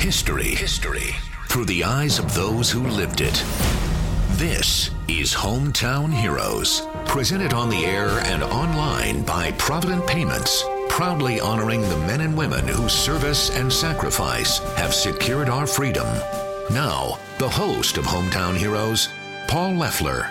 History through the eyes of those who lived it. This is Hometown Heroes, presented on the air and online by Provident Payments, proudly honoring the men and women whose service and sacrifice have secured our freedom. Now, the host of Hometown Heroes, Paul Leffler.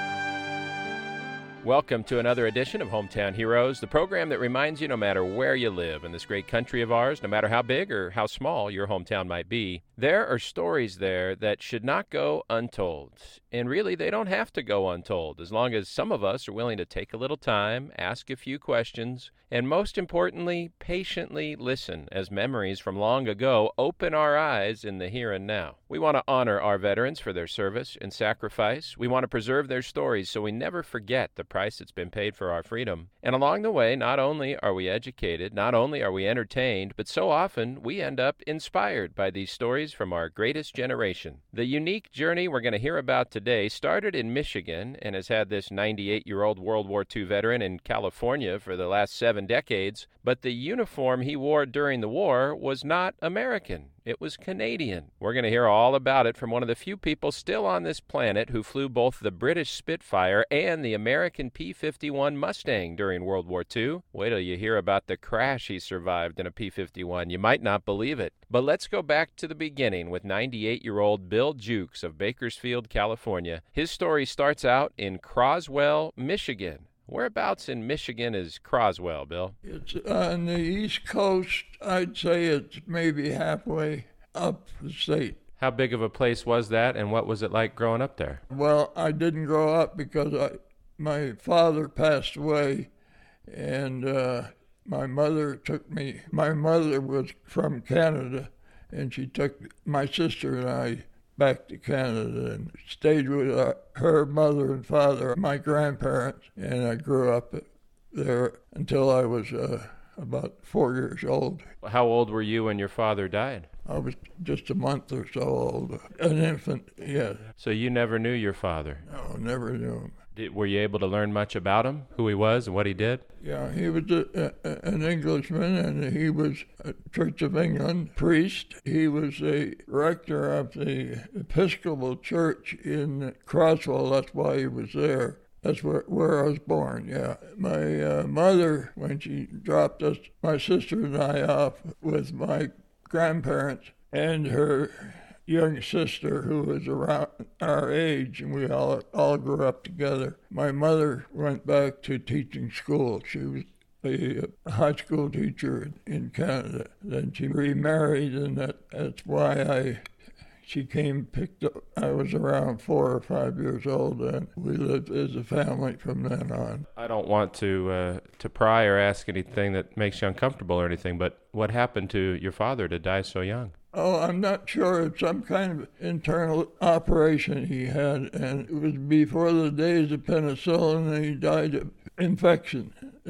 Welcome to another edition of Hometown Heroes, the program that reminds you no matter where you live in this great country of ours, no matter how big or how small your hometown might be, there are stories there that should not go untold. And really, they don't have to go untold, as long as some of us are willing to take a little time, ask a few questions, and most importantly, patiently listen as memories from long ago open our eyes in the here and now. We want to honor our veterans for their service and sacrifice. We want to preserve their stories so we never forget the price that's been paid for our freedom. And along the way, not only are we educated, not only are we entertained, but so often we end up inspired by these stories from our greatest generation. The unique journey we're going to hear about today started in Michigan and has had this 98-year-old World War II veteran in California for the last 7 decades, but the uniform he wore during the war was not American. It was Canadian. We're going to hear all about it from one of the few people still on this planet who flew both the British Spitfire and the American P-51 Mustang during World War II. Wait till you hear about the crash he survived in a P-51. You might not believe it. But let's go back to the beginning with 98-year-old Bill Jukes of Bakersfield, California. His story starts out in Croswell, Michigan. Whereabouts in Michigan is Croswell, Bill? It's on the East Coast. I'd say it's maybe halfway up the state. How big of a place was that, and what was it like growing up there? Well, I didn't grow up because my father passed away, and my mother took me. My mother was from Canada, and she took my sister and I back to Canada and stayed with her mother and father, my grandparents, and I grew up there until I was about 4 years old. How old were you when your father died? I was just a month or so old, an infant, yes. So you never knew your father? No, never knew him. Were you able to learn much about him, who he was and what he did? Yeah, he was an Englishman, and he was a Church of England priest. He was a rector of the Episcopal Church in Croswell. That's why he was there. That's where I was born, yeah. My mother, when she dropped us, my sister and I off with my grandparents and her young sister who was around our age, and we all grew up together. My mother went back to teaching school. She was a high school teacher in Canada. Then she remarried, and that's why she picked up. I was around 4 or 5 years old, and we lived as a family from then on. I don't want to pry or ask anything that makes you uncomfortable or anything, but what happened to your father to die so young? Oh, I'm not sure. It's some kind of internal operation he had, and it was before the days of penicillin, and he died of infection,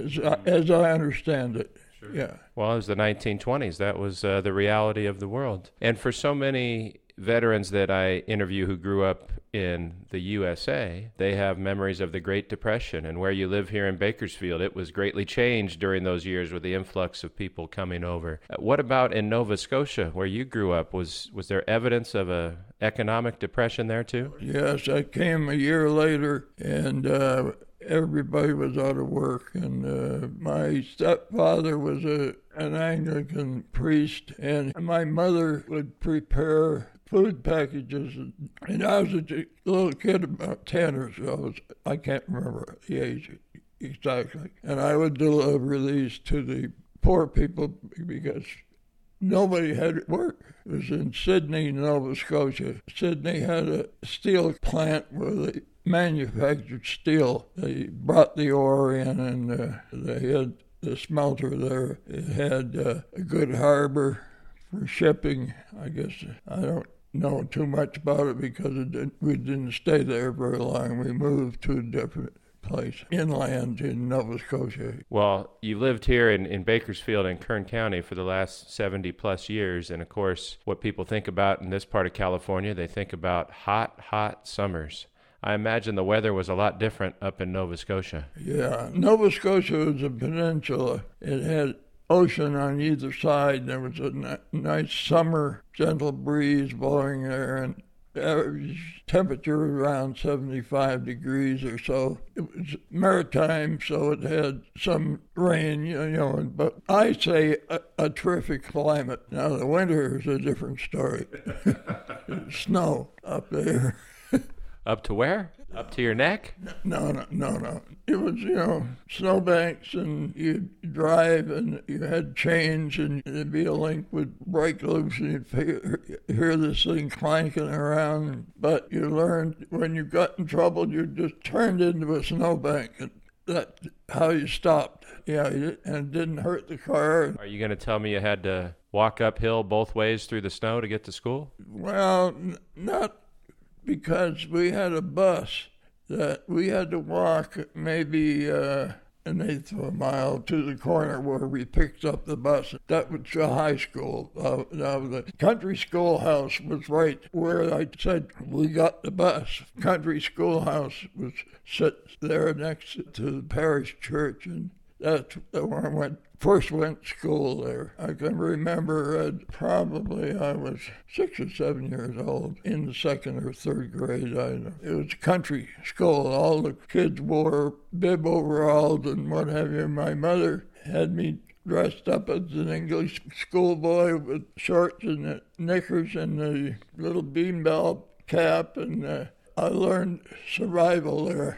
as I understand it. Sure. Yeah. Well, it was the 1920s. That was the reality of the world. And for so many veterans that I interview who grew up in the USA, they have memories of the Great Depression. And where you live here in Bakersfield, it was greatly changed during those years with the influx of people coming over. What about in Nova Scotia, where you grew up? Was there evidence of a economic depression there too? Yes, I came a year later, and everybody was out of work, and my stepfather was an Anglican priest, and my mother would prepare food packages, and I was a little kid, about 10 or so. I can't remember the age exactly, and I would deliver these to the poor people because nobody had work. It was in Sydney, Nova Scotia. Sydney had a steel plant where they manufactured steel. They brought the ore in, and they had the smelter there. It had a good harbor for shipping. I guess I don't know too much about it because we didn't stay there very long. We moved to a different place, inland in Nova Scotia. Well, you lived here in Bakersfield and Kern County for the last 70-plus years, and of course, what people think about in this part of California, they think about hot summers. I imagine the weather was a lot different up in Nova Scotia. Yeah, Nova Scotia was a peninsula. It had ocean on either side. There was a nice summer, gentle breeze blowing there, and average temperature around 75 degrees or so. It was maritime, so it had some rain, but I say a terrific climate. Now, the winter is a different story. Snow up there. Up to where? Up to your neck? No. It was, snowbanks, and you'd drive, and you had chains, and there'd be a link would break loose, and you'd hear this thing clanking around. But you learned when you got in trouble, you just turned into a snowbank, and that's how you stopped. Yeah, and it didn't hurt the car. Are you going to tell me you had to walk uphill both ways through the snow to get to school? Well, not because we had a bus that we had to walk maybe an eighth of a mile to the corner where we picked up the bus. That was the high school. Now the country schoolhouse was right where I said we got the bus. Country schoolhouse was set there next to the parish church, and that's where I first went to school there. I can remember probably I was 6 or 7 years old in the second or third grade. It was a country school. All the kids wore bib overalls and what have you. My mother had me dressed up as an English schoolboy with shorts and knickers and a little beanbell cap, and I learned survival there.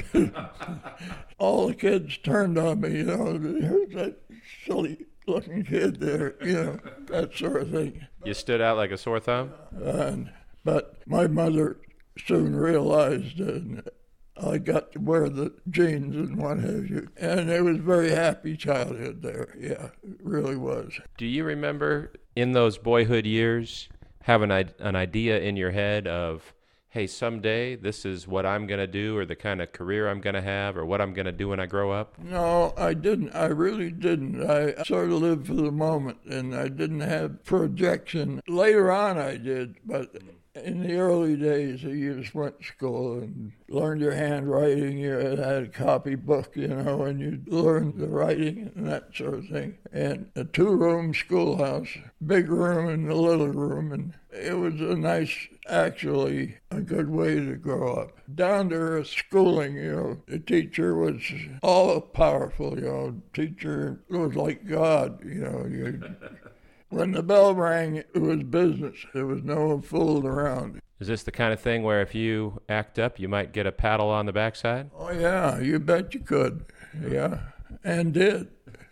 All the kids turned on me, who's that silly-looking kid there, that sort of thing. You stood out like a sore thumb? But my mother soon realized, and I got to wear the jeans and what have you. And it was a very happy childhood there. Yeah, it really was. Do you remember in those boyhood years having an idea in your head of, hey, someday this is what I'm going to do, or the kind of career I'm going to have, or what I'm going to do when I grow up? No, I didn't. I really didn't. I sort of lived for the moment, and I didn't have projection. Later on I did, but in the early days, you just went to school and learned your handwriting. You had a copybook, and you learned the writing and that sort of thing. And a 2-room schoolhouse, big room and a little room, and it was actually a good way to grow up. Down to earth schooling, the teacher was all powerful, teacher was like God, When the bell rang, it was business. There was no fooling around. Is this the kind of thing where if you act up, you might get a paddle on the backside? Oh, yeah, you bet you could. Yeah, and did.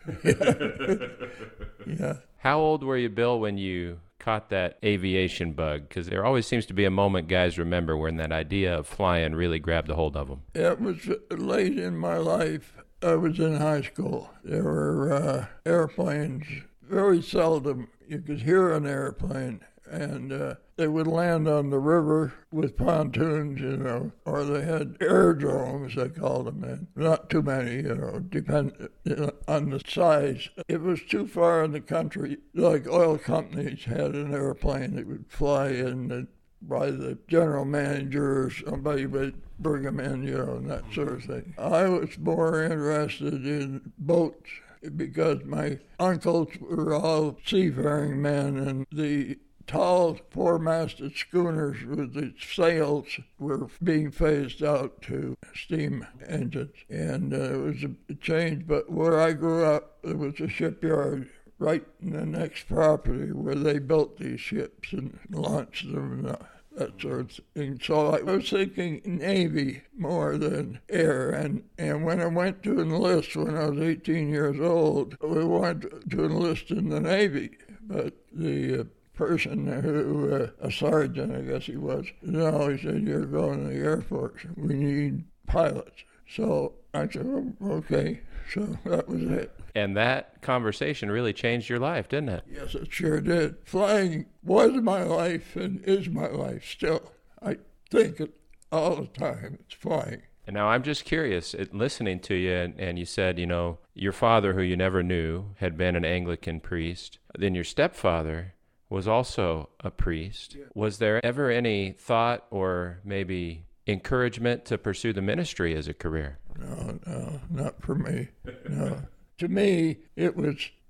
Yeah. How old were you, Bill, when you caught that aviation bug? Because there always seems to be a moment guys remember when that idea of flying really grabbed a hold of them. It was late in my life. I was in high school. There were airplanes. Very seldom you could hear an airplane, and they would land on the river with pontoons, or they had aerodromes, they called them, and not too many, depend on the size. It was too far in the country, like oil companies had an airplane that would fly in by the general manager, or somebody would bring them in, and that sort of thing. I was more interested in boats, because my uncles were all seafaring men, and the tall four-masted schooners with the sails were being phased out to steam engines. And it was a change, but where I grew up, there was a shipyard right in the next property where they built these ships and launched them and that sort of thing. So I was thinking Navy more than air. And when I went to enlist when I was 18 years old, we wanted to enlist in the Navy. But the person who, a sergeant, I guess he was, no, he said, you're going to the Air Force. We need pilots. So I said, oh, okay. So that was it. And that conversation really changed your life, didn't it? Yes, it sure did. Flying was my life and is my life still. I think it all the time. It's flying. And now I'm just curious, listening to you, and you said, your father, who you never knew, had been an Anglican priest. Then your stepfather was also a priest. Yeah. Was there ever any thought or maybe encouragement to pursue the ministry as a career? No, not for me. No. To me, it was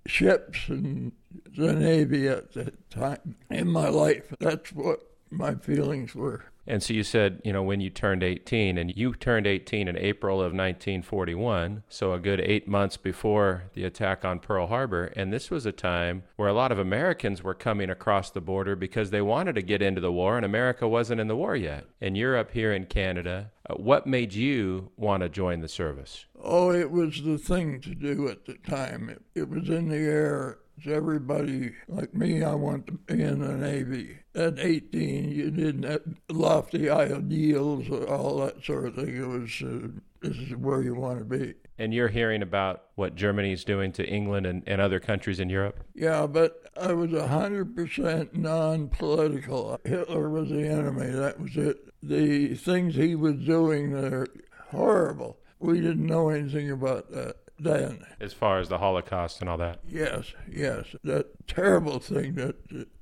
ships and the Navy at that time in my life. That's what my feelings were. And so you said, when you turned 18, and you turned 18 in April of 1941, so a good 8 months before the attack on Pearl Harbor. And this was a time where a lot of Americans were coming across the border because they wanted to get into the war, and America wasn't in the war yet. And you're up here in Canada. What made you want to join the service? Oh, it was the thing to do at the time. It was in the air. Everybody like me, I want to be in the Navy. At 18, you didn't have lofty ideals or all that sort of thing. It was, this is where you want to be. And you're hearing about what Germany's doing to England and other countries in Europe? Yeah, but I was 100% non-political. Hitler was the enemy, that was it. The things he was doing there, horrible. We didn't know anything about that then. As far as the Holocaust and all that? Yes. That terrible thing that,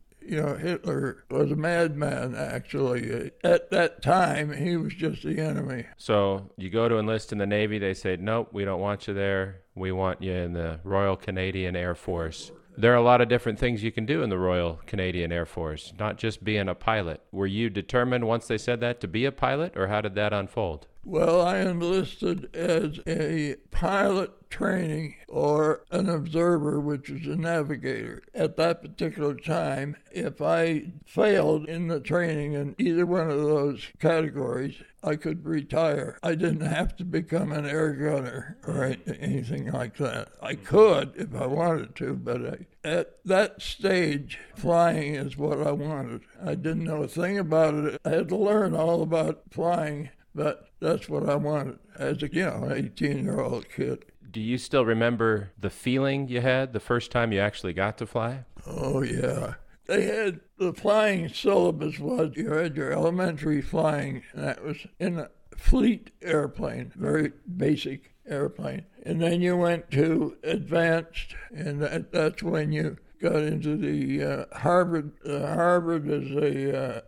Hitler was a madman, actually. At that time, he was just the enemy. So you go to enlist in the Navy, they say, nope, we don't want you there. We want you in the Royal Canadian Air Force. There are a lot of different things you can do in the Royal Canadian Air Force, not just being a pilot. Were you determined once they said that to be a pilot, or how did that unfold? Well, I enlisted as a pilot training or an observer, which is a navigator. At that particular time, if I failed in the training in either one of those categories, I could retire. I didn't have to become an air gunner or anything like that. I could if I wanted to, but at that stage, flying is what I wanted. I didn't know a thing about it. I had to learn all about flying, but that's what I wanted as a, 18-year-old kid. Do you still remember the feeling you had the first time you actually got to fly? Oh, yeah. They had the flying syllabus was you had your elementary flying, and that was in a fleet airplane, very basic airplane. And then you went to advanced, and that's when you got into the Harvard. Harvard is a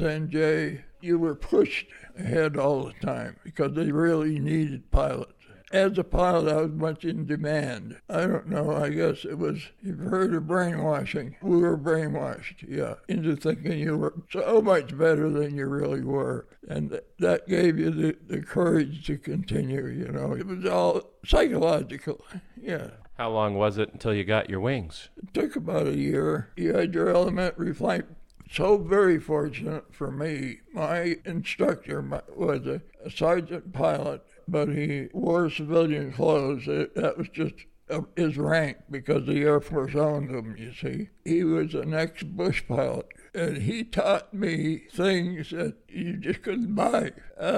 SNJ. You were pushed ahead all the time because they really needed pilots. As a pilot, I was much in demand. I don't know, I guess it was, you've heard of brainwashing. We were brainwashed, into thinking you were so much better than you really were. And that gave you the courage to continue, It was all psychological, How long was it until you got your wings? It took about a year. You had your elementary flight. So very fortunate for me. My instructor was a sergeant pilot, but he wore civilian clothes. That was just his rank because the Air Force owned him, you see. He was an ex-Bush pilot, and he taught me things that you just couldn't buy.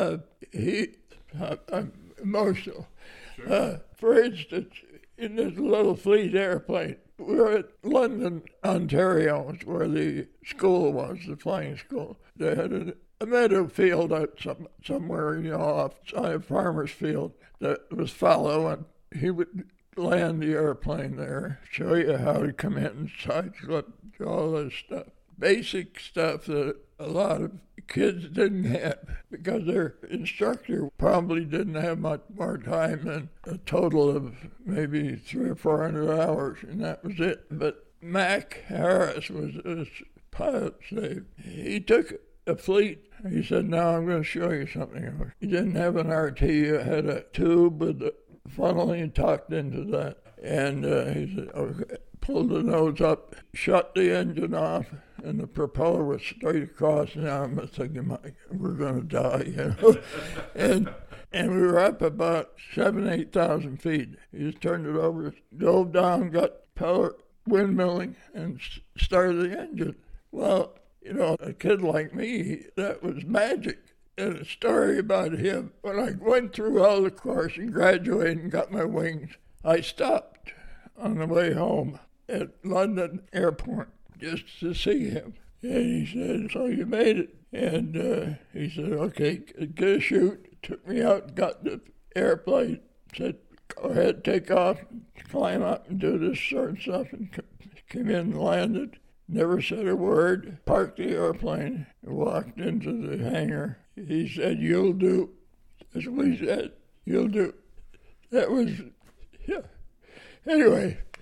I'm emotional. Sure. For instance, in this little fleet airplane, we were at London, Ontario, where the school was, the flying school. They had a meadow field out somewhere, outside of Farmer's Field that was fallow, and he would land the airplane there, show you how to come in, side slip, all this stuff. Basic stuff that a lot of kids didn't have because their instructor probably didn't have much more time than a total of maybe 300 or 400 hours, and that was it. But Mac Harris was his pilot's name. He took a fleet. He said, now I'm going to show you something. He didn't have an RT. He had a tube with the funneling tucked into that. And he said, okay, pulled the nose up, shut the engine off, and the propeller was straight across. Now I'm thinking, we're going to die, And we were up about 7,000, 8,000 feet. He just turned it over, dove down, got power windmilling, and started the engine. Well, a kid like me, that was magic. And a story about him, when I went through all the course and graduated and got my wings, I stopped on the way home at London Airport just to see him. And he said, so you made it. And he said, okay, get a chute. Took me out, got the airplane, said, go ahead, take off, climb up and do this sort of stuff. And came in and landed, never said a word, parked the airplane, and walked into the hangar. He said, you'll do. That's what he said, you'll do. That was, Anyway,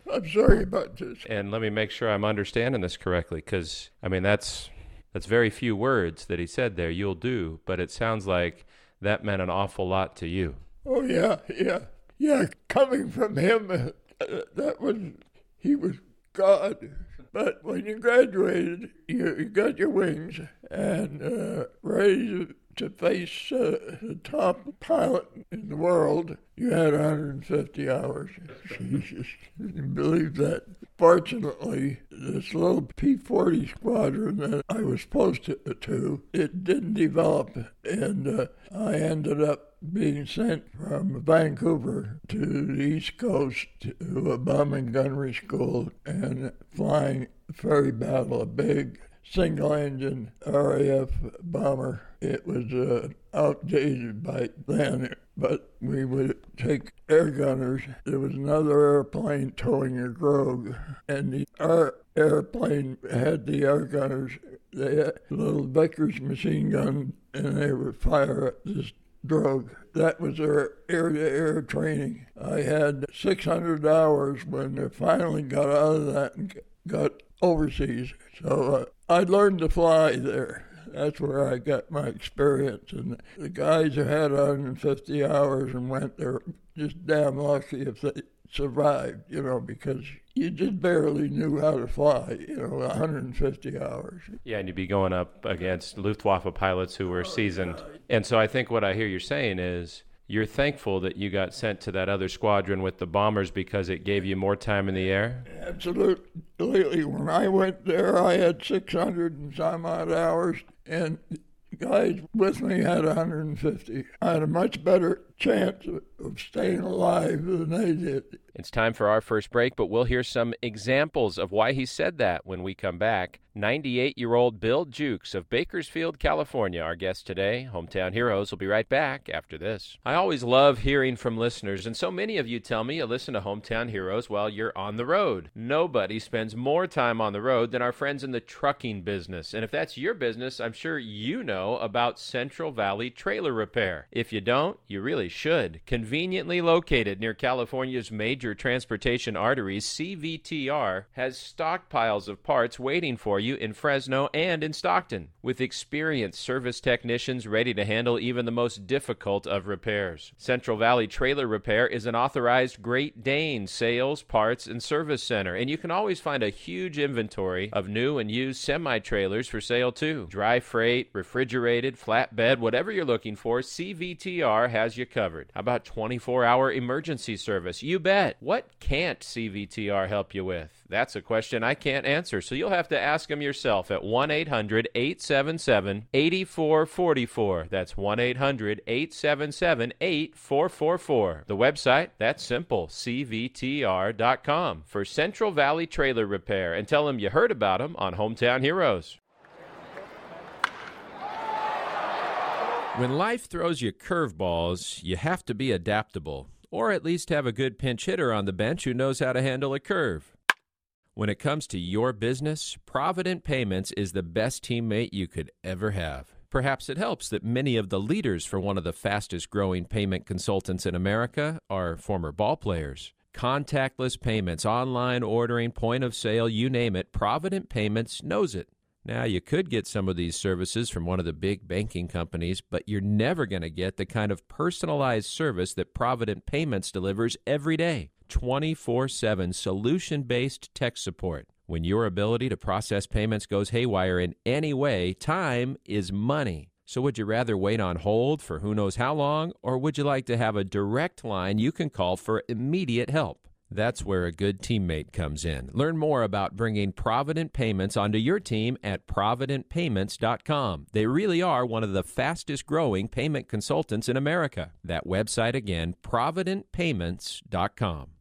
I'm sorry about this. And let me make sure I'm understanding this correctly, because, I mean, that's very few words that he said there, you'll do, but it sounds like that meant an awful lot to you. Oh, yeah. Coming from him, he was God. But when you graduated, you got your wings and ready to face the top pilot in the world. You had 150 hours. Jesus, can you believe that? Fortunately, this little P-40 squadron that I was posted to, it didn't develop, and I ended up being sent from Vancouver to the East Coast to a bombing gunnery school and flying ferry battle, a big single-engine RAF bomber. It was outdated by then, but we would take air gunners. There was another airplane towing a Grogue, and our airplane had the air gunners. They had a little Vickers machine gun, and they would fire at this Grogue. That was our air-to-air training. I had 600 hours when I finally got out of that and got overseas. So I learned to fly there. That's where I got my experience. And the guys who had 150 hours and went there just damn lucky if they survived, because you just barely knew how to fly, 150 hours. Yeah, and you'd be going up against Luftwaffe pilots who were seasoned. And so I think what I hear you're saying is you're thankful that you got sent to that other squadron with the bombers because it gave you more time in the air? Absolutely. When I went there, I had 600 and some odd hours, and guys with me had 150. I had a much better chance of staying alive than they did. It's time for our first break, but we'll hear some examples of why he said that when we come back. 98-year-old Bill Jukes of Bakersfield, California, our guest today. Hometown Heroes will be right back after this. I always love hearing from listeners, and so many of you tell me you listen to Hometown Heroes while you're on the road. Nobody spends more time on the road than our friends in the trucking business. And if that's your business, I'm sure you know about Central Valley Trailer Repair. If you don't, you really should. Conveniently located near California's major transportation arteries, CVTR has stockpiles of parts waiting for you in Fresno and in Stockton, with experienced service technicians ready to handle even the most difficult of repairs. Central Valley Trailer Repair is an authorized Great Dane sales, parts, and service center, and you can always find a huge inventory of new and used semi-trailers for sale too. Dry freight, refrigerated, flatbed, whatever you're looking for, CVTR has you covered. How about 24-hour emergency service? You bet. What can't CVTR help you with? That's a question I can't answer, so you'll have to ask them yourself at 1-800-877-8444. That's 1-800-877-8444. The website, that's simple, cvtr.com, for Central Valley Trailer Repair, and tell them you heard about them on Hometown Heroes. When life throws you curveballs, you have to be adaptable, or at least have a good pinch hitter on the bench who knows how to handle a curve. When it comes to your business, Provident Payments is the best teammate you could ever have. Perhaps it helps that many of the leaders for one of the fastest-growing payment consultants in America are former ball players. Contactless payments, online ordering, point of sale, you name it, Provident Payments knows it. Now, you could get some of these services from one of the big banking companies, but you're never going to get the kind of personalized service that Provident Payments delivers every day. 24/7 solution-based tech support. When your ability to process payments goes haywire in any way, time is money. So would you rather wait on hold for who knows how long, or would you like to have a direct line you can call for immediate help? That's where a good teammate comes in. Learn more about bringing Provident Payments onto your team at ProvidentPayments.com. They really are one of the fastest-growing payment consultants in America. That website again, ProvidentPayments.com.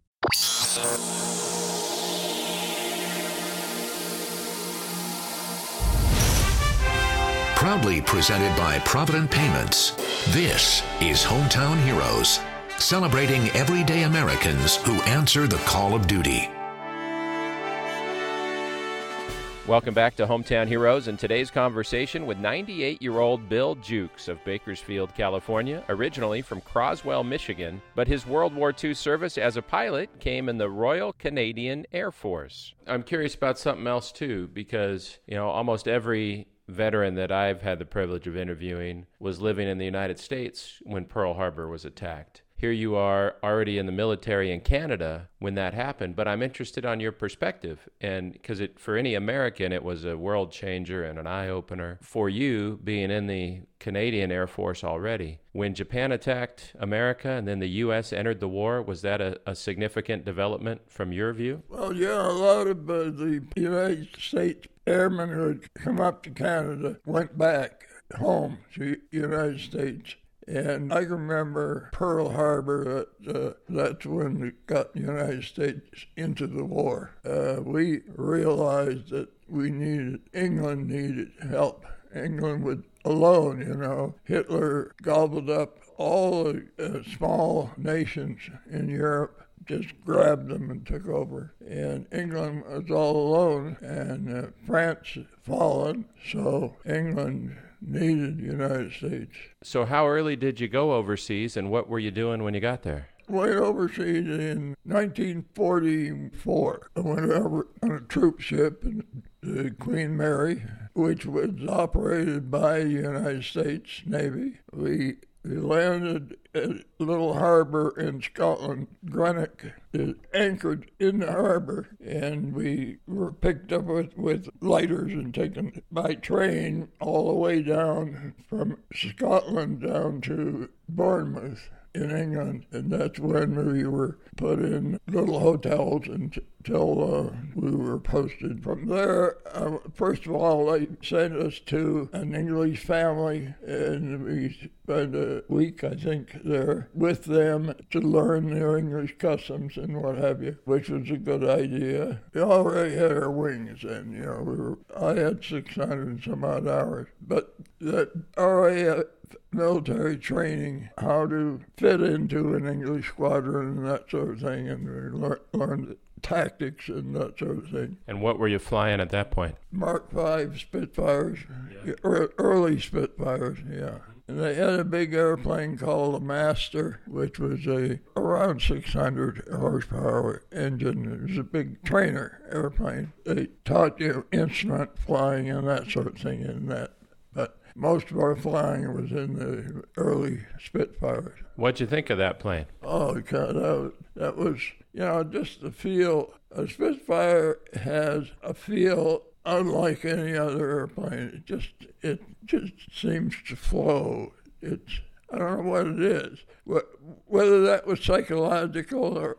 Proudly presented by Provident Payments, this is Hometown Heroes, celebrating everyday Americans who answer the call of duty. Welcome back to Hometown Heroes, and today's conversation with 98-year-old Bill Jukes of Bakersfield, California, originally from Croswell, Michigan, but his World War II service as a pilot came in the Royal Canadian Air Force. I'm curious about something else, too, because, almost every veteran that I've had the privilege of interviewing was living in the United States when Pearl Harbor was attacked. Here you are already in the military in Canada when that happened, but I'm interested on your perspective, and because for any American, it was a world changer and an eye-opener. For you, being in the Canadian Air Force already, when Japan attacked America and then the U.S. entered the war, was that a significant development from your view? Well, yeah, a lot of the United States airmen who had come up to Canada went back home to the United States. And I remember Pearl Harbor, that's when we got the United States into the war. We realized that England needed help. England would alone, Hitler gobbled up all the small nations in Europe, just grabbed them and took over. And England was all alone, and France had fallen, so England needed the United States. So how early did you go overseas, and what were you doing when you got there? Went overseas in 1944. I went over on a troop ship, the Queen Mary, which was operated by the United States Navy. We landed at a little harbor in Scotland, Greenock. It anchored in the harbor, and we were picked up with lighters and taken by train all the way down from Scotland down to Bournemouth in England, and that's when we were put in little hotels until we were posted. From there, first of all, they sent us to an English family, and we spent a week, I think, there with them to learn their English customs and what have you, which was a good idea. We already had our wings then, I had 600 and some odd hours, but that RAF military training, how to fit into an English squadron and that sort of thing, and we learned tactics and that sort of thing. And what were you flying at that point? Mark V Spitfires, early Spitfires, yeah. And they had a big airplane called a Master, which was around 600 horsepower engine. It was a big trainer airplane. They taught you instrument flying and that sort of thing in that. But most of our flying was in the early Spitfires. What'd you think of that plane? Oh, God, that was, just the feel. A Spitfire has a feel unlike any other airplane. It just seems to flow. I don't know what it is. Whether that was psychological or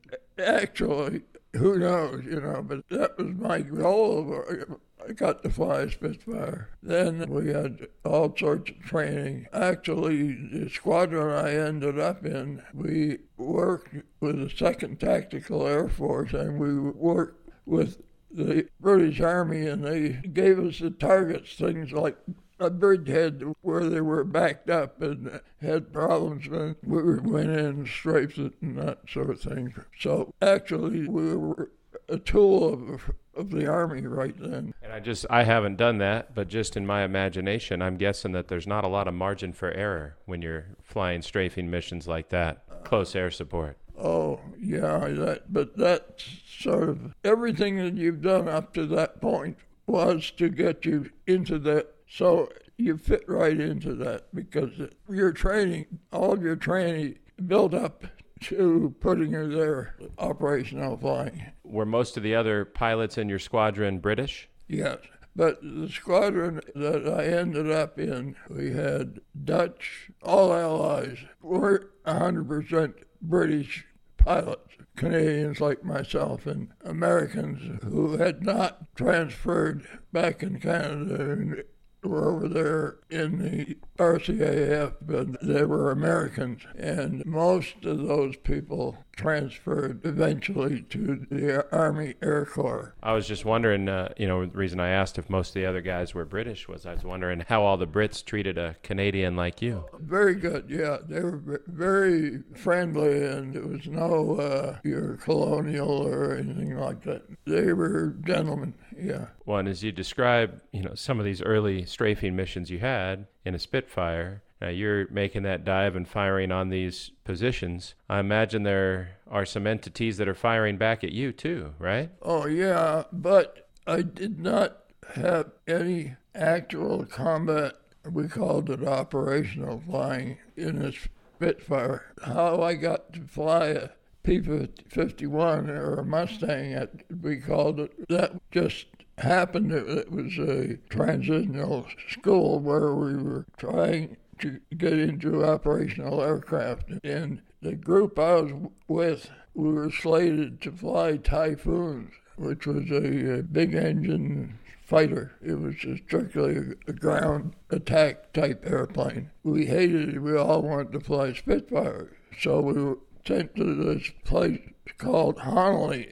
actually, who knows, but that was my goal. I got to fly a Spitfire. Then we had all sorts of training. Actually, the squadron I ended up in, we worked with the 2nd Tactical Air Force, and we worked with the British Army, and they gave us the targets, things like a bridgehead where they were backed up and had problems, and we went in and strafed it and that sort of thing. So actually, we were a tool of the Army right then. And I haven't done that, but just in my imagination, I'm guessing that there's not a lot of margin for error when you're flying strafing missions like that, close air support. Oh, yeah, but that's sort of everything that you've done up to that point was to get you into that. So you fit right into that because your training, all of your training built up to putting you there, operational flying. Were most of the other pilots in your squadron British? Yes, but the squadron that I ended up in, we had Dutch, all allies. We're 100% British pilots, Canadians like myself, and Americans who had not transferred back in Canada and were over there in the RCAF, but they were Americans, and most of those people transferred eventually to the Army Air Corps. I was just wondering, the reason I asked if most of the other guys were British was I was wondering how all the Brits treated a Canadian like you. Very good, yeah. They were very friendly, and there was no you're colonial or anything like that. They were gentlemen, yeah. Well, and as you describe, some of these early strafing missions you had in a Spitfire, now you're making that dive and firing on these positions. I imagine there are some entities that are firing back at you too, right? Oh, yeah, but I did not have any actual combat. We called it operational flying in a Spitfire. How I got to fly a P-51 or a Mustang, we called it, that just happened. It was a transitional school where we were trying to get into operational aircraft. And the group I was with, we were slated to fly Typhoons, which was a big engine fighter. It was strictly a ground attack type airplane. We hated it. We all wanted to fly Spitfire. So we were sent to this place called Honolly,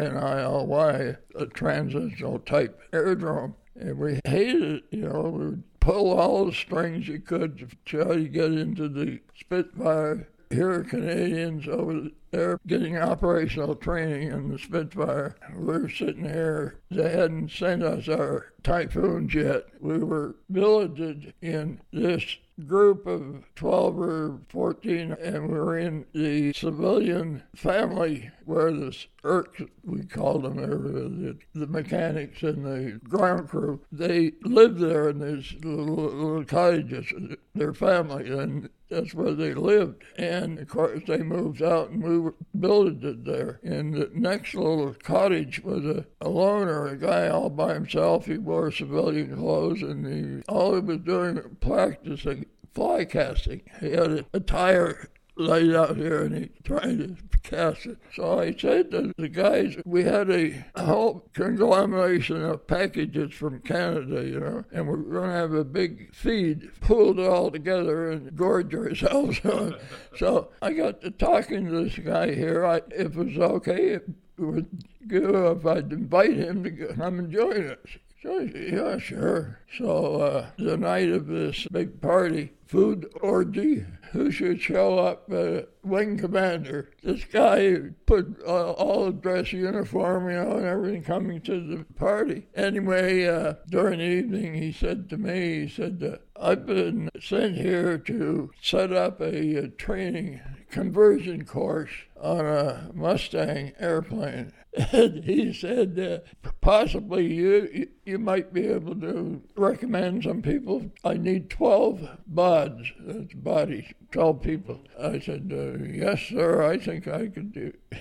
Honily, a transitional type aerodrome. And we hated it, we would pull all the strings you could to try to get into the Spitfire. Here are Canadians over there getting operational training in the Spitfire. We were sitting here. They hadn't sent us our Typhoons yet. We were billeted in this group of 12 or 14, and we were in the civilian family where the ERCs, we called them, the mechanics and the ground crew, they lived there in these little cottages, their family, and that's where they lived. And of course they moved out and we were billeted there. And the next little cottage was a loner, a guy all by himself. He wore civilian clothes, and all he was doing was practicing fly casting. He had a tire laid out here and he tried to cast it. So I said to the guys, we had a whole conglomeration of packages from Canada, and we're going to have a big feed, pulled it all together and gorge ourselves on. So I got to talking to this guy here. If it was okay, it would go if I'd invite him to come and join us. So I said, yeah, sure. So the night of this big party, food orgy, who should show up? Wing commander. This guy put all the dress uniform, and everything coming to the party. Anyway, during the evening, he said to me, I've been sent here to set up a training conversion course on a Mustang airplane. And he said, possibly you might be able to recommend some people. I need 12 BODs, that's bodies, 12 people. I said, yes, sir, I think I could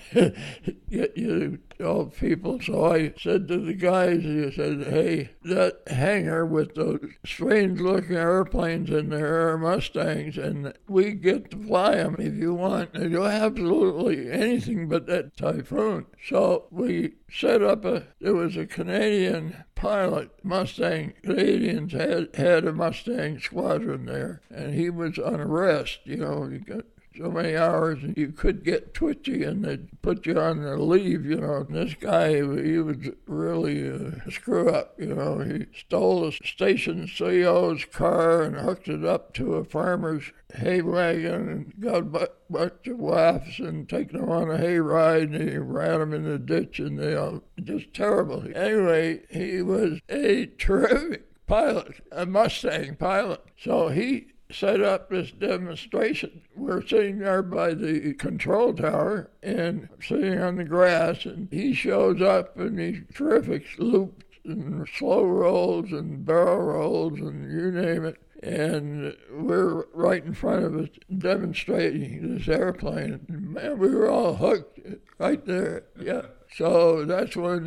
get you 12 people. So I said to the guys, he said, hey, that hangar with those strange-looking airplanes in there are Mustangs, and we get to fly them if you want. They do absolutely anything but that Typhoon. So we set up there was a Canadian pilot, Mustang. Canadians had a Mustang squadron there, and he was on arrest. You got so many hours, and you could get twitchy, and they'd put you on the leave, And this guy, he was really a screw-up, He stole a station CO's car and hooked it up to a farmer's hay wagon and got a bunch of wafts and taken them on a hay ride, and he ran them in the ditch, and just terrible. Anyway, he was a terrific pilot, a Mustang pilot. So he set up this demonstration. We're sitting there by the control tower and sitting on the grass, and he shows up in these terrific loops and slow rolls and barrel rolls and you name it. And we're right in front of us demonstrating this airplane. Man, we were all hooked right there. Yeah. So that's when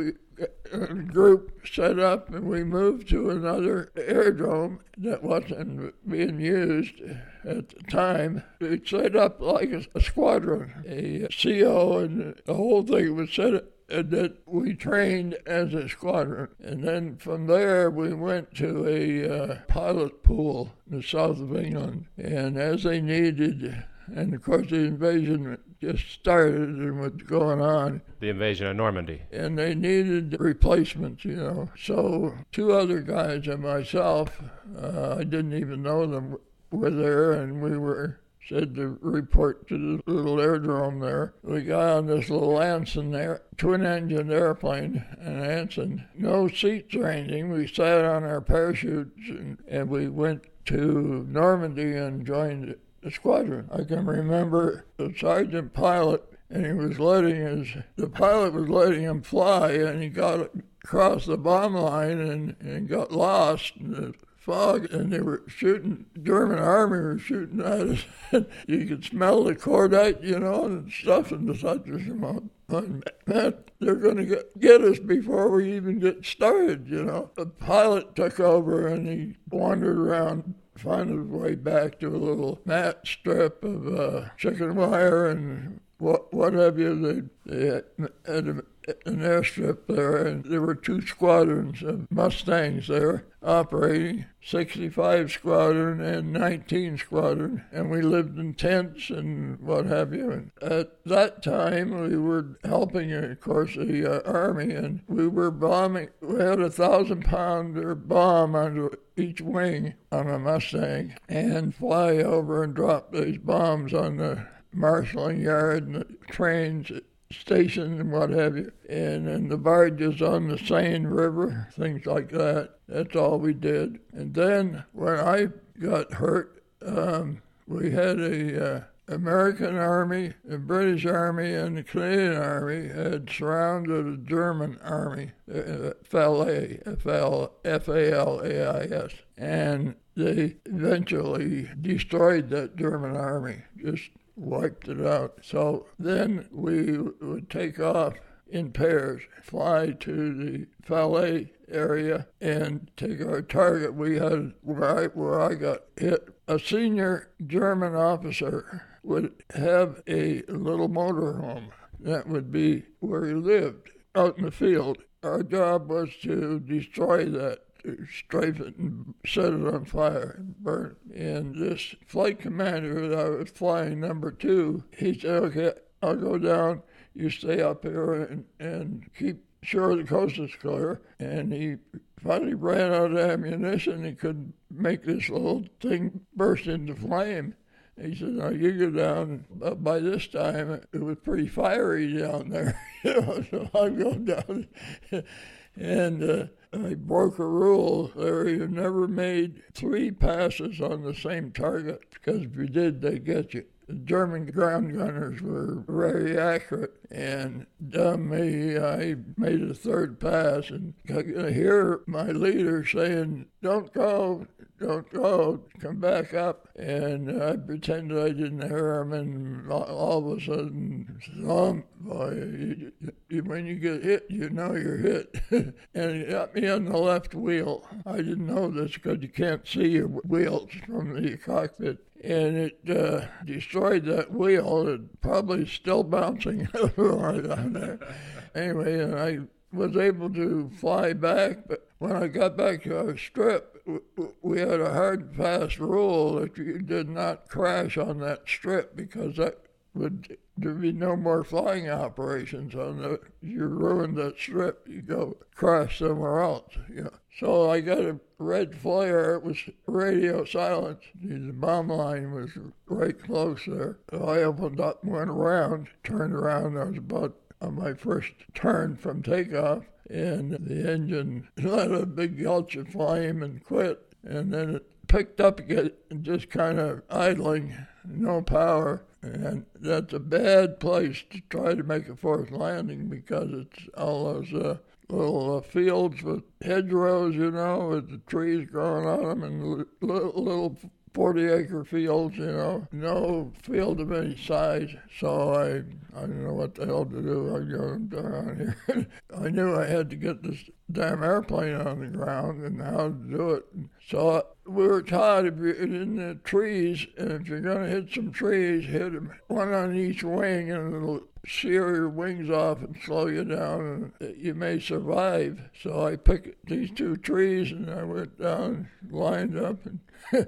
a group set up, and we moved to another aerodrome that wasn't being used at the time. It set up like a squadron, a CO, and the whole thing was set that we trained as a squadron. And then from there, we went to a pilot pool in the south of England. And as they needed, and of course the invasion just started and was going on. The invasion of Normandy. And they needed replacements, you know. So 2 other guys and myself, I didn't even know them, were there, and we were said to report to the little aerodrome there. We got on this little Anson there, twin-engine airplane, an Anson. No seats or anything. We sat on our parachutes, and we went to Normandy and joined the squadron. I can remember the sergeant pilot, and the pilot was letting him fly, and he got across the bomb line and got lost in the fog, and they were shooting, German army was shooting at us. You could smell the cordite, you know, and stuff, and such as man, they're going to get us before we even get started, you know. The pilot took over, and he wandered around, found his way back to a little mat strip of chicken wire and what have you. They had an airstrip there, and there were 2 squadrons of Mustangs there operating, 65 Squadron and 19 Squadron, and we lived in tents and what have you. And at that time, we were helping, of course, the Army, and we were bombing. We had a 1,000-pounder bomb under each wing on a Mustang, and fly over and drop these bombs on the marshalling yard and the trains station and what have you, and then the barges on the Seine River, things like that. That's all we did. And then when I got hurt, we had a American Army, the British Army, and the Canadian Army had surrounded a German Army, F-A-L-A-I-S, and they eventually destroyed that German Army, just wiped it out. So then we would take off in pairs, fly to the Falais area and take our target. We had, where I got hit, a senior German officer would have a little motorhome. That would be where he lived, out in the field. Our job was to destroy that, to strafe it and set it on fire and burn it. And this flight commander that I was flying, number 2, he said, okay, I'll go down, you stay up here and keep sure the coast is clear. And he finally ran out of ammunition. He couldn't make this little thing burst into flame. He said, now you go down. But by this time, it was pretty fiery down there. So I go down. And I broke a rule there. You never made 3 passes on the same target, because if you did, they'd get you. The German ground gunners were very accurate, and me, I made a 3rd pass, and I could hear my leader saying, don't go, come back up. And I pretended I didn't hear him, and all of a sudden, boy, when you get hit, you know you're hit. And he got me on the left wheel. I didn't know this because you can't see your wheels from the cockpit. And it destroyed that wheel. It probably still bouncing down there. Anyway, and I was able to fly back, but when I got back to our strip, we had a hard, fast rule that you did not crash on that strip, because there'd be no more flying operations on it. You ruined that strip, you go crash somewhere else. Yeah. So I got a red flare. It was radio silence. The bomb line was right close there. So I opened up, went around, turned around. I was about on my first turn from takeoff, and the engine let a big gulch of flame and quit. And then it picked up again, just kind of idling, no power. And that's a bad place to try to make a forced landing, because it's all those little fields with hedgerows, you know, with the trees growing on them, and little 40-acre fields, no field of any size. So I didn't know what the hell to do. I got around here. I knew I had to get this damn airplane on the ground and how to do it. So we were taught if you're in the trees, and if you're going to hit some trees, hit them one on each wing, and it'll shear your wings off and slow you down, and you may survive. So I picked these 2 trees, and I went down, lined up, and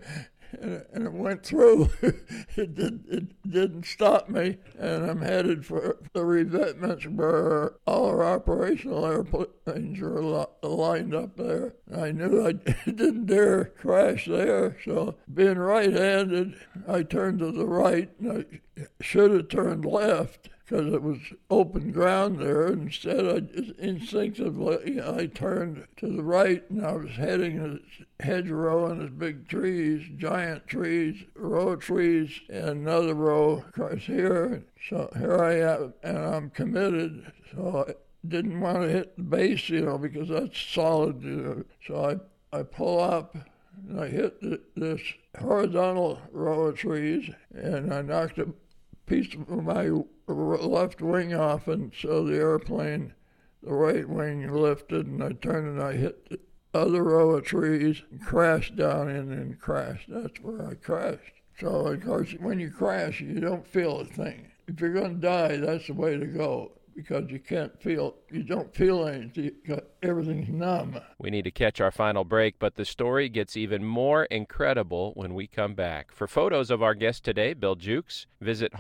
and it went through. It didn't stop me, and I'm headed for the revetments where all our operational airplanes are lined up there. I knew I didn't dare crash there, so being right-handed, I turned to the right, and I should have turned left, because it was open ground there. Instead, I just instinctively, I turned to the right, and I was heading this hedgerow and these big trees, giant trees, a row of trees, and another row across here. So here I am, and I'm committed. So I didn't want to hit the base, because that's solid. So I pull up, and I hit this horizontal row of trees, and I knocked a piece of my left wing off, and so the airplane, the right wing lifted, and I turned and I hit the other row of trees and crashed down in and crashed. That's where I crashed. So, of course, when you crash, you don't feel a thing. If you're going to die, that's the way to go, because you don't feel anything. Everything's numb. We need to catch our final break, but the story gets even more incredible when we come back. For photos of our guest today, Bill Jukes, visit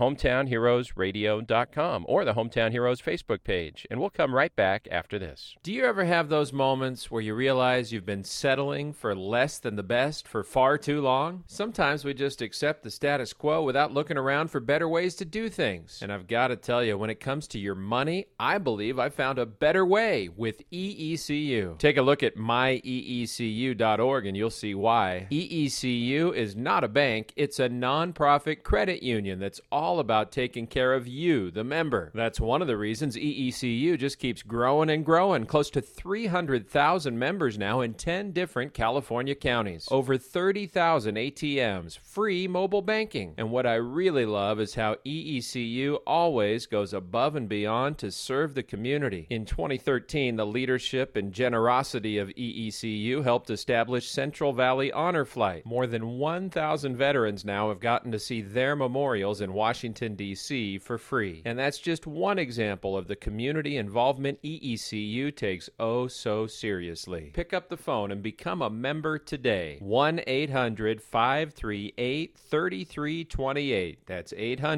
hometownheroesradio.com or the Hometown Heroes Facebook page, and we'll come right back after this. Do you ever have those moments where you realize you've been settling for less than the best for far too long? Sometimes we just accept the status quo without looking around for better ways to do things. And I've got to tell you, when it comes to your money, I believe I found a better way with EECU. Take a look at myeecu.org and you'll see why. EECU is not a bank, it's a nonprofit credit union that's all about taking care of you, the member. That's one of the reasons EECU just keeps growing and growing. Close to 300,000 members now in 10 different California counties. Over 30,000 ATMs, free mobile banking. And what I really love is how EECU always goes above and beyond to serve the community. In 2013, the leadership and generosity of EECU helped establish Central Valley Honor Flight. More than 1,000 veterans now have gotten to see their memorials in Washington, D.C. for free. And that's just one example of the community involvement EECU takes oh so seriously. Pick up the phone and become a member today. 1-800-538-3328. That's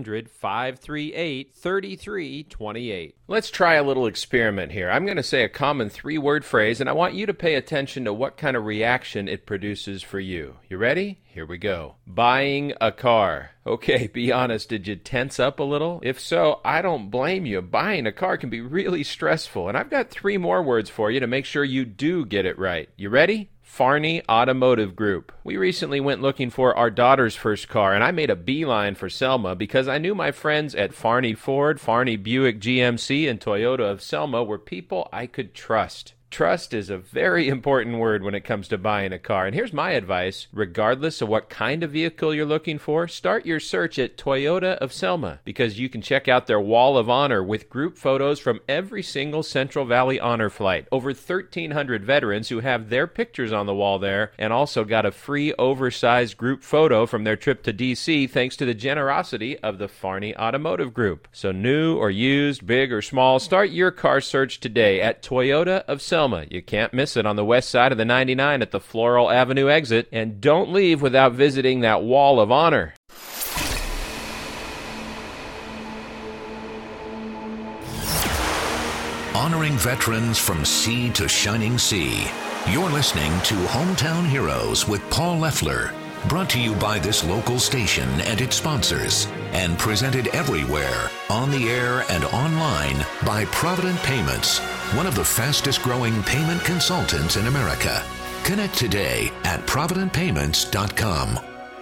800-538-3328. Let's try a little experiment here. I'm going to say a common 3-word phrase, and I want you to pay attention to what kind of reaction it produces for you. You ready? Here we go. Buying a car. Okay, be honest, did you tense up a little? If so, I don't blame you. Buying a car can be really stressful, and I've got 3 more words for you to make sure you do get it right. You ready? Farney Automotive Group. We recently went looking for our daughter's first car, and I made a beeline for Selma because I knew my friends at Farney Ford, Farney Buick GMC, and Toyota of Selma were people I could trust. Trust is a very important word when it comes to buying a car. And here's my advice. Regardless of what kind of vehicle you're looking for, start your search at Toyota of Selma, because you can check out their Wall of Honor with group photos from every single Central Valley Honor flight. Over 1,300 veterans who have their pictures on the wall there, and also got a free oversized group photo from their trip to D.C. thanks to the generosity of the Farney Automotive Group. So new or used, big or small, start your car search today at Toyota of Selma. You can't miss it on the west side of the 99 at the Floral Avenue exit. And don't leave without visiting that Wall of Honor. Honoring veterans from sea to shining sea. You're listening to Hometown Heroes with Paul Leffler. Brought to you by this local station and its sponsors, and presented everywhere, on the air and online, by Provident Payments, one of the fastest growing payment consultants in America. Connect today at providentpayments.com.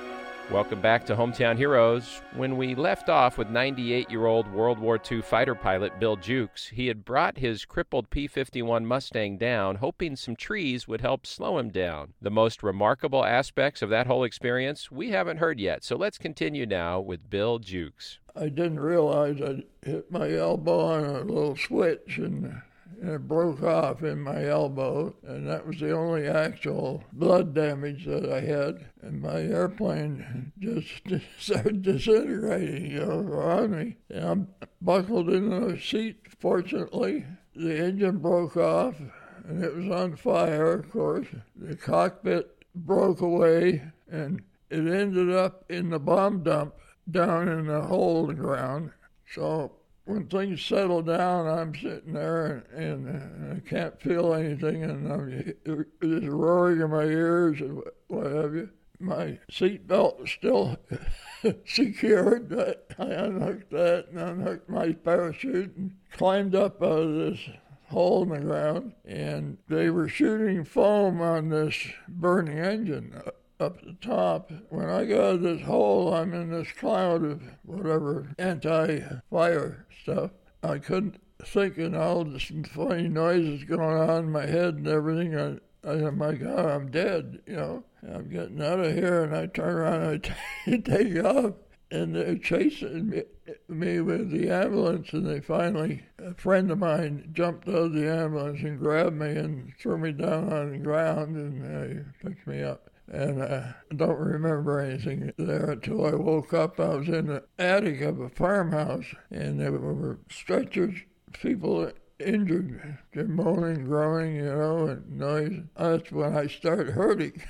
Welcome back to Hometown Heroes. When we left off with 98-year-old World War II fighter pilot Bill Jukes, he had brought his crippled P-51 Mustang down, hoping some trees would help slow him down. The most remarkable aspects of that whole experience we haven't heard yet, so let's continue now with Bill Jukes. I didn't realize I'd hit my elbow on a little switch, and it broke off in my elbow, and that was the only actual blood damage that I had. And my airplane just started disintegrating, around me. And I'm buckled in the seat, fortunately. The engine broke off, and it was on fire, of course. The cockpit broke away, and it ended up in the bomb dump down in the hole in the ground. So when things settle down, I'm sitting there and I can't feel anything, and I'm just roaring in my ears and what have you. My seatbelt was still secured, but I unhooked that and unhooked my parachute and climbed up out of this hole in the ground, and they were shooting foam on this burning engine up the top. When I got out of this hole, I'm in this cloud of whatever anti-fire stuff. I couldn't think, and all this funny noises going on in my head and everything. I said, my God, I'm dead, I'm getting out of here, and I turn around and I take off, and they're chasing me with the ambulance, and they finally, a friend of mine jumped out of the ambulance and grabbed me and threw me down on the ground, and they picked me up. And I don't remember anything there until I woke up. I was in the attic of a farmhouse, and there were stretchers, people injured. They're moaning, groaning, and noise. That's when I started hurting.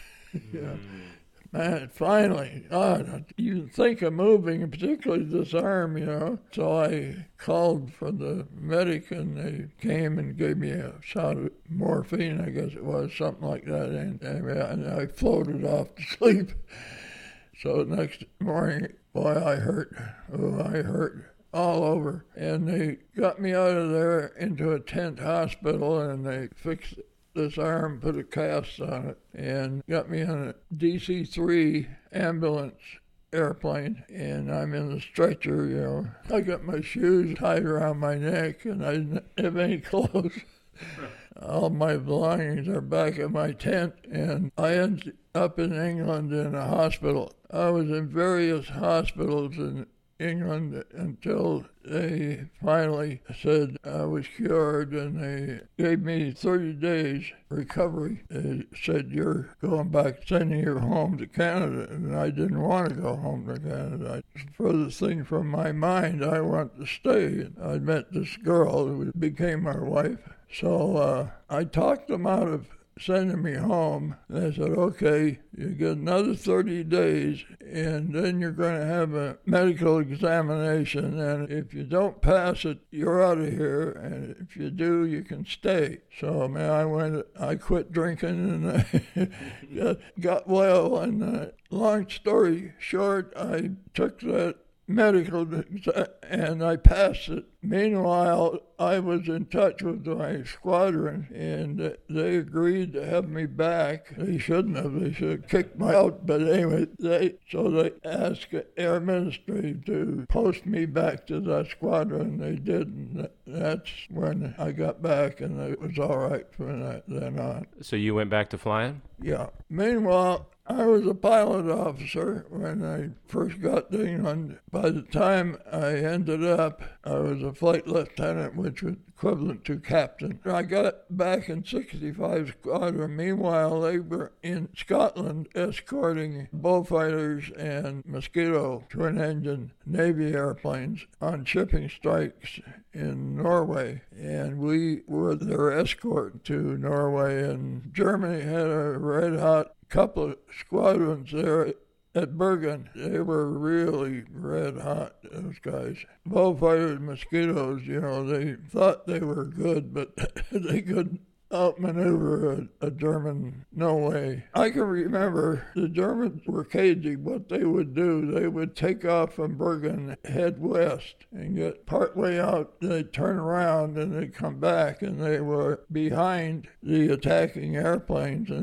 Man, finally, God, you think of moving, and particularly this arm, So I called for the medic, and they came and gave me a shot of morphine, I guess it was, something like that, and I floated off to sleep. So next morning, boy, I hurt. Oh, I hurt all over. And they got me out of there into a tent hospital, and they fixed this arm, put a cast on it, and got me on a DC-3 ambulance airplane, and I'm in the stretcher, I got my shoes tied around my neck, and I didn't have any clothes. All my belongings are back in my tent, and I ended up in England in a hospital. I was in various hospitals in England until they finally said I was cured, and they gave me 30 days recovery. They said, you're going back, sending you home to Canada, and I didn't want to go home to Canada. Furthest thing from my mind, I want to stay. I met this girl who became my wife, so I talked them out of sending me home. They said, okay, you get another 30 days, and then you're going to have a medical examination, and if you don't pass it, you're out of here, and if you do, you can stay. So, man, I quit drinking, and got well, and long story short, I took that medical, and I passed it. Meanwhile, I was in touch with my squadron, and they agreed to have me back. They shouldn't have. They should have kicked me out. But anyway, they asked Air Ministry to post me back to that squadron. They did, and that's when I got back, and it was all right from then on. So you went back to flying? Yeah. Meanwhile, I was a pilot officer when I first got to England. By the time I ended up, I was a flight lieutenant, which was equivalent to captain. I got back in 65 Squadron. Meanwhile, they were in Scotland escorting bullfighters and Mosquito twin-engine Navy airplanes on shipping strikes in Norway. And we were their escort to Norway, and Germany had a red-hot couple of squadrons there at Bergen. They were really red hot, those guys. Bullfighters, Mosquitoes, they thought they were good, but they couldn't outmaneuver a German, no way. I can remember the Germans were cagey. What they would do, they would take off from Bergen, head west, and get partway out. They'd turn around and they'd come back, and they were behind the attacking airplanes, and it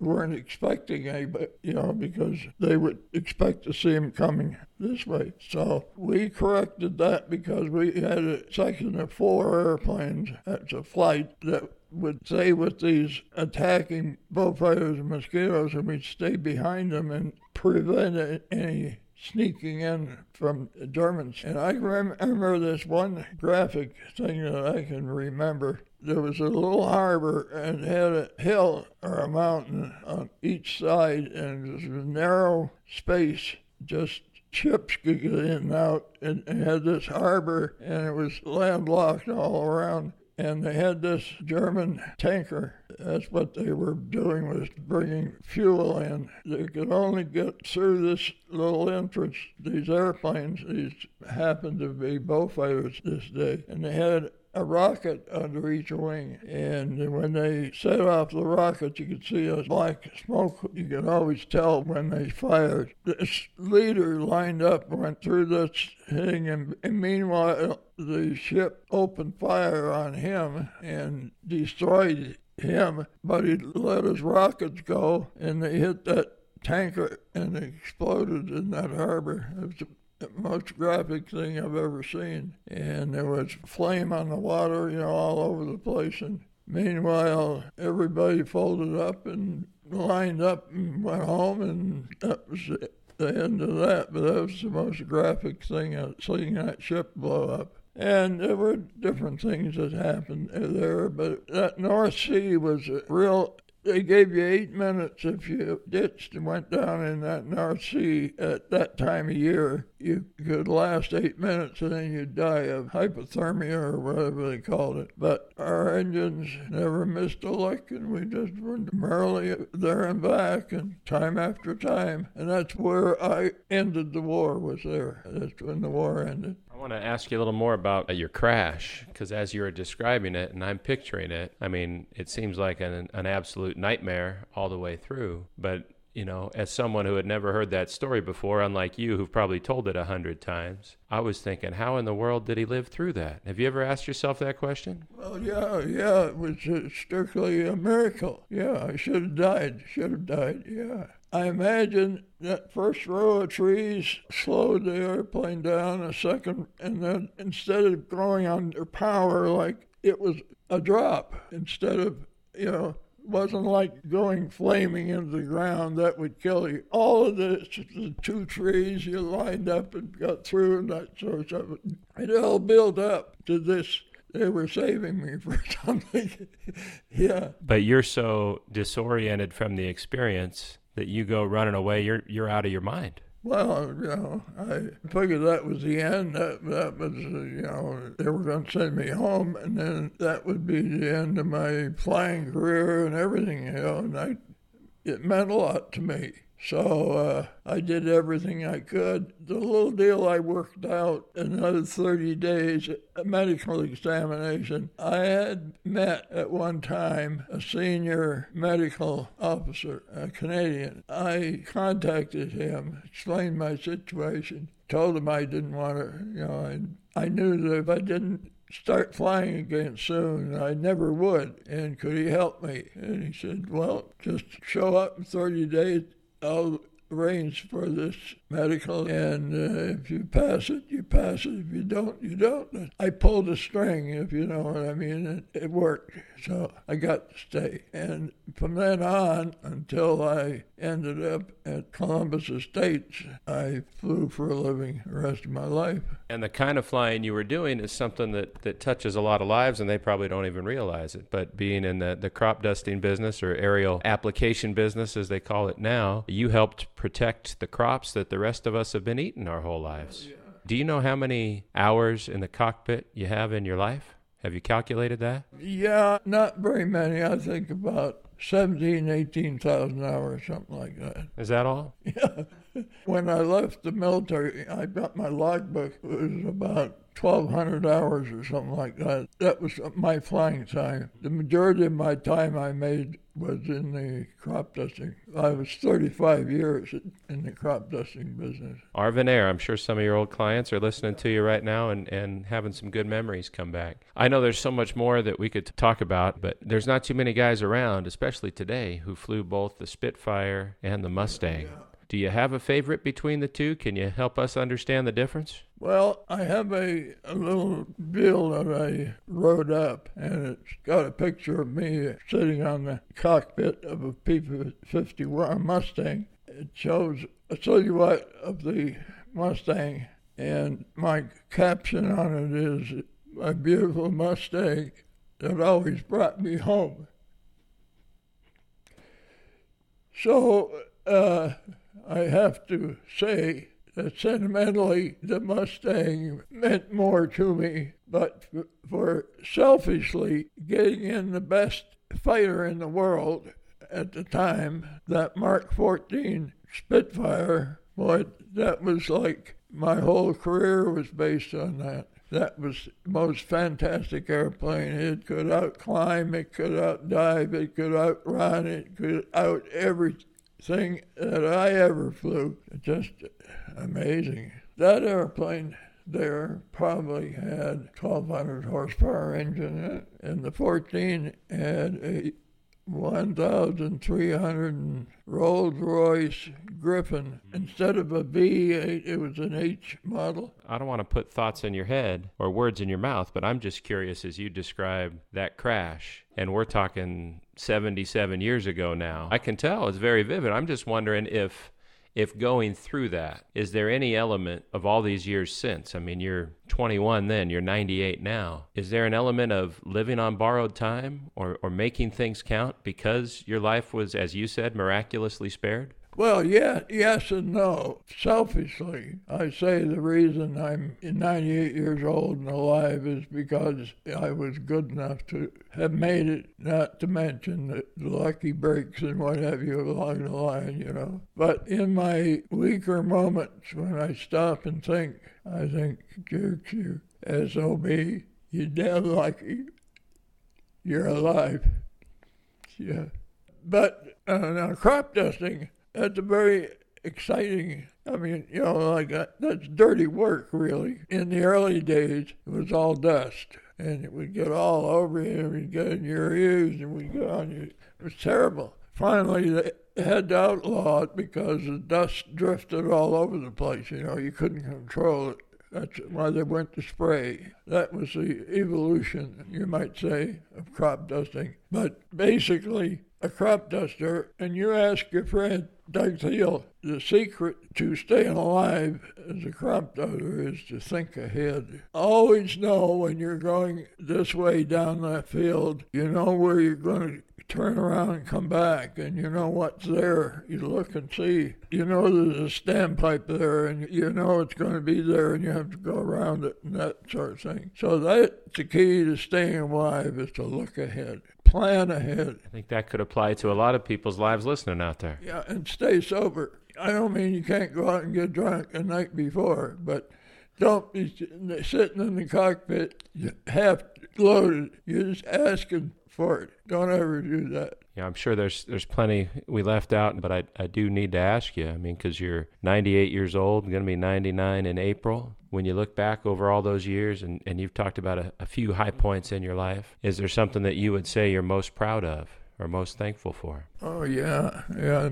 weren't expecting anybody, because they would expect to see him coming this way. So we corrected that because we had a section of 4 airplanes. That's a flight that would stay with these attacking bullfighters and mosquitoes, and we'd stay behind them and prevent any sneaking in from the Germans. And I remember this one graphic thing that I can remember. There was a little harbor and it had a hill or a mountain on each side, and it was a narrow space, just ships could get in and out, and it had this harbor, and it was landlocked all around. And they had this German tanker. That's what they were doing, was bringing fuel in. They could only get through this little entrance. These airplanes, these happened to be bullfighters this day, and they had a rocket under each wing. And when they set off the rocket, you could see a black smoke. You could always tell when they fired. This leader lined up, went through this thing, and meanwhile, the ship opened fire on him and destroyed him, but he let his rockets go, and they hit that tanker and exploded in that harbor. It was the most graphic thing I've ever seen. And there was flame on the water, all over the place. And meanwhile, everybody folded up and lined up and went home, and that was the end of that. But that was the most graphic thing, seeing that ship blow up. And there were different things that happened there, but that North Sea was a real. They gave you 8 minutes if you ditched and went down in that North Sea at that time of year. You could last 8 minutes and then you'd die of hypothermia or whatever they called it. But our engines never missed a lick, and we just went merrily there and back, and time after time. And that's where I ended the war, was there. That's when the war ended. I want to ask you a little more about your crash, because as you were describing it, and I'm picturing it, I mean, it seems like an absolute nightmare all the way through. But, as someone who had never heard that story before, unlike you, who've probably told it 100 times, I was thinking, how in the world did he live through that? Have you ever asked yourself that question? Well, yeah, it was strictly a miracle. Yeah, I should have died, yeah. I imagine that first row of trees slowed the airplane down a second, and then instead of going under power, like it was a drop, instead of, wasn't like going flaming into the ground. That would kill you. All of this, the 2 trees you lined up and got through and that sort of stuff, it all built up to this. They were saving me for something. Yeah. But you're so disoriented from the experience that you go running away, you're out of your mind. Well, I figured that was the end. That was, they were going to send me home, and then that would be the end of my flying career and everything, and it meant a lot to me. So I did everything I could. The little deal I worked out, another 30 days, a medical examination. I had met at one time a senior medical officer, a Canadian. I contacted him, explained my situation, told him I didn't want to, I knew that if I didn't start flying again soon, I never would, and could he help me? And he said, well, just show up in 30 days. I'll arrange for this medical, and if you pass it, you pass it. If you don't, you don't. I pulled a string, if you know what I mean. It worked, so I got to stay. And from then on, until I ended up at Columbus Estates, I flew for a living the rest of my life. And the kind of flying you were doing is something that touches a lot of lives, and they probably don't even realize it. But being in the crop dusting business, or aerial application business, as they call it now, you helped protect the crops that the rest of us have been eating our whole lives. Yeah. Do you know how many hours in the cockpit you have in your life? Have you calculated that? Yeah, not very many. I think about 18,000 hours, something like that. Is that all? Yeah. When I left the military, I got my logbook. It was about 1,200 hours or something like that. That was my flying time. The majority of my time I made was in the crop dusting. I was 35 years in the crop dusting business. Arvin Air, I'm sure some of your old clients are listening to you right now and having some good memories come back. I know there's so much more that we could talk about, but there's not too many guys around, especially today, who flew both the Spitfire and the Mustang. Yeah. Do you have a favorite between the two? Can you help us understand the difference? Well, I have a little bill that I wrote up, and it's got a picture of me sitting on the cockpit of a P-51 Mustang. It shows a silhouette of the Mustang, and my caption on it is, "My beautiful Mustang that always brought me home." So, I have to say that sentimentally the Mustang meant more to me, but for selfishly getting in the best fighter in the world at the time, that Mark 14 Spitfire, boy, that was like my whole career was based on that. That was the most fantastic airplane. It could outclimb, it could outdive, it could outrun, it could out everything that I ever flew. Just amazing. That airplane there probably had 1,200 horsepower engine in it, and the 14 had a 1,300 Rolls-Royce Griffin. Instead of a V8, it was an H model. I don't want to put thoughts in your head or words in your mouth, but I'm just curious as you describe that crash, and we're talking 77 years ago now. I can tell it's very vivid. I'm just wondering if going through that, is there any element of all these years since? I mean, you're 21 then, you're 98 now. Is there an element of living on borrowed time or making things count because your life was, as you said, miraculously spared? Well, yeah, yes and no. Selfishly, I say the reason I'm 98 years old and alive is because I was good enough to have made it, not to mention the lucky breaks and what have you along the line, you know. But in my weaker moments, when I stop and think, I think, Jukes, you SOB, you're damn lucky you're alive. Yeah. But now crop dusting, that's a very exciting, I mean, you know, like that's dirty work, really. In the early days, it was all dust, and it would get all over you, and it would get in your ears, and it would get on you. It was terrible. Finally, they had to outlaw it because the dust drifted all over the place, you know, you couldn't control it. That's why they went to spray. That was the evolution, you might say, of crop dusting. But basically, a crop duster, and you ask your friend Doug Thiel, the secret to staying alive as a crop duster is to think ahead. Always know when you're going this way down that field, you know where you're going to turn around and come back, and you know what's there. You look and see. You know there's a standpipe there, and you know it's going to be there, and you have to go around it and that sort of thing. So that's the key to staying alive, is to look ahead. Plan ahead. I think that could apply to a lot of people's lives listening out there. Yeah, and stay sober. I don't mean you can't go out and get drunk the night before, but don't be sitting in the cockpit half loaded. You're just asking for it. Don't ever do that. Yeah, I'm sure there's plenty we left out, but I do need to ask you. I mean, because you're 98 years old, going to be 99 in April. When you look back over all those years, and you've talked about a few high points in your life, is there something that you would say you're most proud of or most thankful for? Oh, yeah.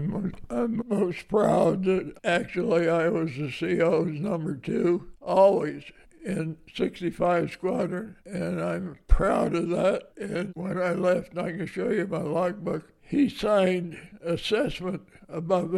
I'm most proud that actually I was the CO's number 2, always, in 65 Squadron, and I'm proud of that. And when I left, I can show you my logbook, he signed assessment above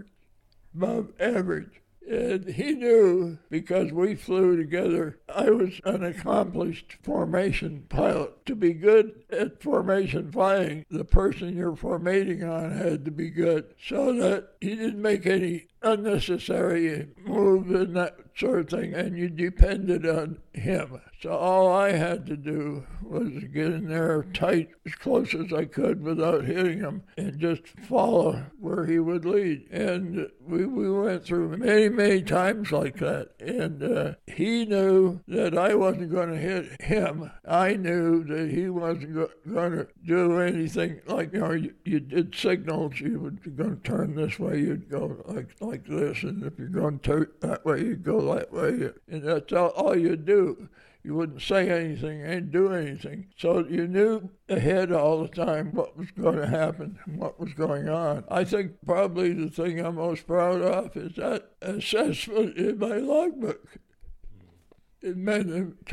average. And he knew, because we flew together, I was an accomplished formation pilot. To be good at formation flying, the person you're formating on had to be good, so that he didn't make any unnecessary move in that sort of thing, and you depended on him. So all I had to do was get in there tight, as close as I could without hitting him, and just follow where he would lead. And we went through many, many times like that. And he knew that I wasn't going to hit him. I knew that he wasn't going to do anything like, you did signals. You would going to turn this way, you'd go like this. And if you're going to turn that way, you'd go that way. And that's all you do. You wouldn't say anything and do anything. So you knew ahead all the time what was going to happen and what was going on. I think probably the thing I'm most proud of is that assessment in my logbook. It meant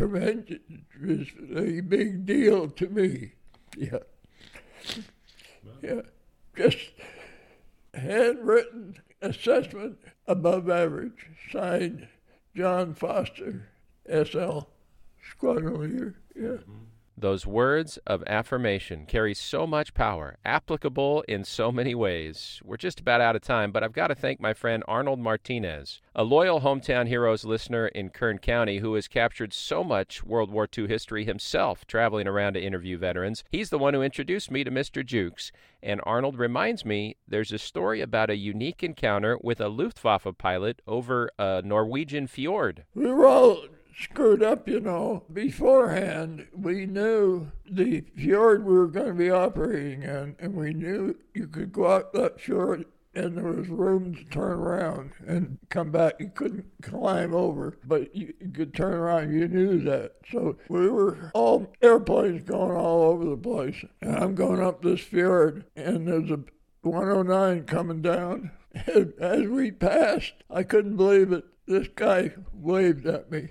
a big deal to me. Yeah. Yeah. Just handwritten assessment above average. Signed John Foster, S.L. Squadron leader, yeah. Those words of affirmation carry so much power, applicable in so many ways. We're just about out of time, but I've got to thank my friend Arnold Martinez, a loyal Hometown Heroes listener in Kern County who has captured so much World War II history himself, traveling around to interview veterans. He's the one who introduced me to Mr. Jukes, and Arnold reminds me there's a story about a unique encounter with a Luftwaffe pilot over a Norwegian fjord. We were all screwed up, beforehand. We knew the fjord we were going to be operating in, and we knew you could go out that fjord and there was room to turn around and come back. You couldn't climb over, but you could turn around. You knew that. So we were all airplanes going all over the place. And I'm going up this fjord, and there's a 109 coming down. And as we passed, I couldn't believe it. This guy waved at me.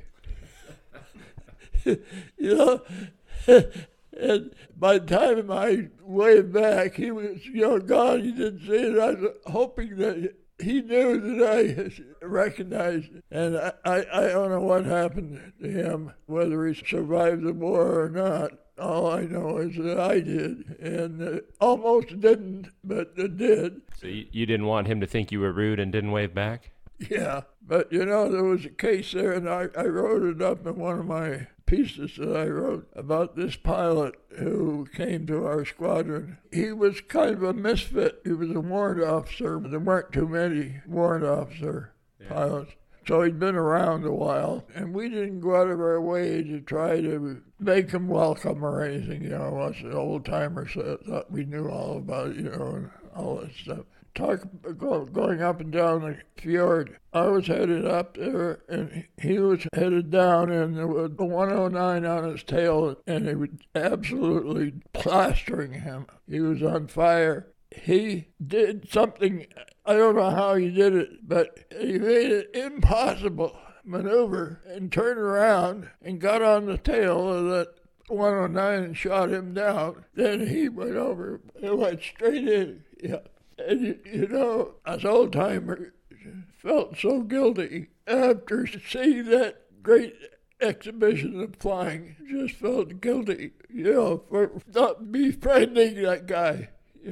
And by the time I waved back, he was, gone. He didn't see it. I was hoping that he knew that I recognized it. And I don't know what happened to him, whether he survived the war or not. All I know is that I did, and almost didn't, but it did. So you didn't want him to think you were rude and didn't wave back? Yeah, but there was a case there, and I wrote it up in one of my pieces that I wrote about this pilot who came to our squadron. He was kind of a misfit. He was a warrant officer. There weren't too many warrant officer pilots. So he'd been around a while, and we didn't go out of our way to try to make him welcome or anything, us old-timers thought we knew all about it, and all that stuff. Going up and down the fjord. I was headed up there, and he was headed down, and there was a 109 on his tail, and it was absolutely plastering him. He was on fire. He did something, I don't know how he did it, but he made an impossible maneuver and turned around and got on the tail of that 109 and shot him down. Then he went over and went straight in. Yeah. And, us old-timers felt so guilty after seeing that great exhibition of flying. Just felt guilty, for not befriending that guy,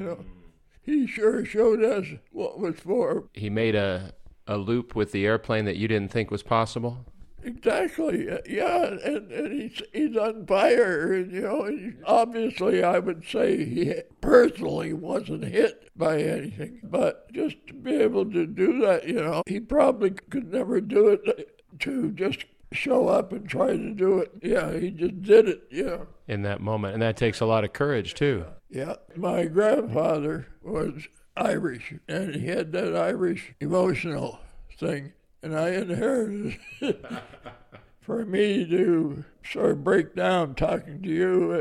He sure showed us what was for. He made a loop with the airplane that you didn't think was possible? Exactly, yeah, and he's on fire, and, obviously I would say he personally wasn't hit by anything, but just to be able to do that, he probably could never do it to just show up and try to do it. Yeah, he just did it, yeah. In that moment, and that takes a lot of courage, too. Yeah, my grandfather was Irish, and he had that Irish emotional thing. And I inherited it. For me to sort of break down talking to you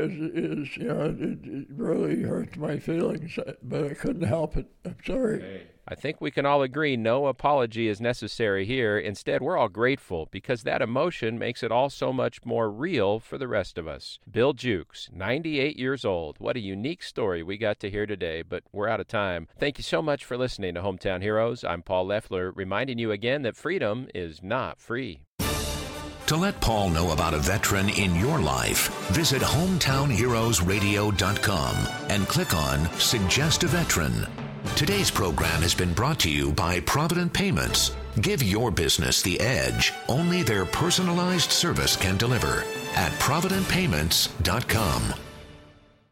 it really hurts my feelings, but I couldn't help it. I'm sorry. I think we can all agree no apology is necessary here. Instead, we're all grateful because that emotion makes it all so much more real for the rest of us. Bill Jukes, 98 years old. What a unique story we got to hear today, but we're out of time. Thank you so much for listening to Hometown Heroes. I'm Paul Leffler, reminding you again that freedom is not free. To let Paul know about a veteran in your life, visit hometownheroesradio.com and click on Suggest a Veteran. Today's program has been brought to you by Provident Payments. Give your business the edge only their personalized service can deliver at ProvidentPayments.com.